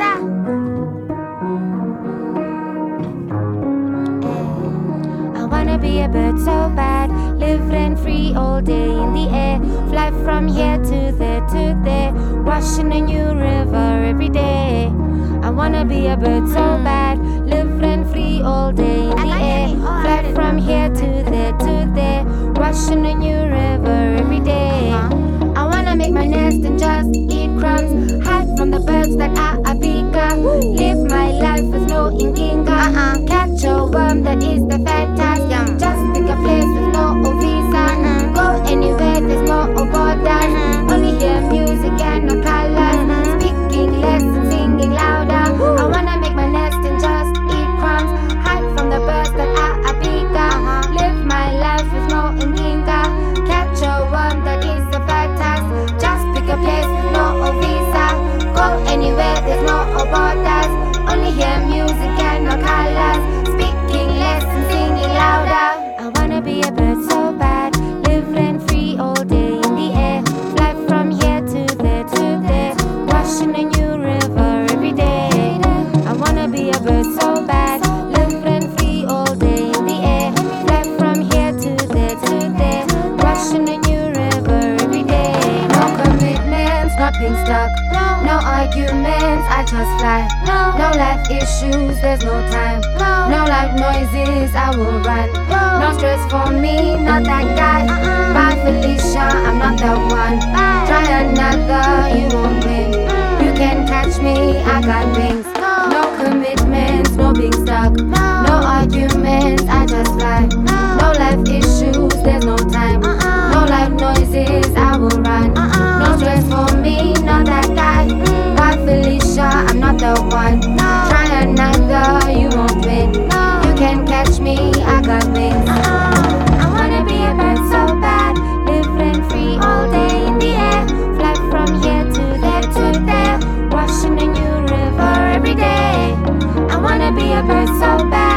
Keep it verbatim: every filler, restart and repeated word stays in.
I wanna be a bird so bad, live rent free all day in the air, fly from here to there to there, washing a new river every day. I wanna be a bird so bad, live rent free all day in the air, fly from here to there to there, washing a new river every day. I wanna make my nest and just eat crumbs, hide from the birds that are a bigger, live my life with no inginga, catch a worm that is the fattest, just pick a place with no visa, go anywhere there's no borders, only hear music and no colors, speaking less and singing louder. I wanna make my nest and just eat crumbs, hide from the birds that are a bigger, live my life with no inginga, catch a worm that is the fattest, just pick a place with no visa, go anywhere there's no borders, only hear music and no colors, speaking less and singing louder. I wanna be a bird so bad, live rent free all day in the air, fly from here to there to there, washing a new river every day. I wanna be a bird so bad, live rent free all day in the air, fly from here to there to there, washing a new river every day. No commitments, not being stuck, no arguments, I just fly. No life issues, there's no time. No loud noises, I will run. No stress for me, not that guy. Bye Felicia, I'm not the one. Try another, you won't win. You can catch me, I got wings. No commitments, no being stuck, no arguments, I just fly. No life issues, there's no time. No loud noises, I will run. No stress for me, not that guy. Bye Felicia, I'm not the one. Try another, you won't win. You can catch me, I got wings. I wanna be a bird so bad, live rent free all day in the air, fly from here to there to there, washing a new river every day. I wanna be a bird so bad.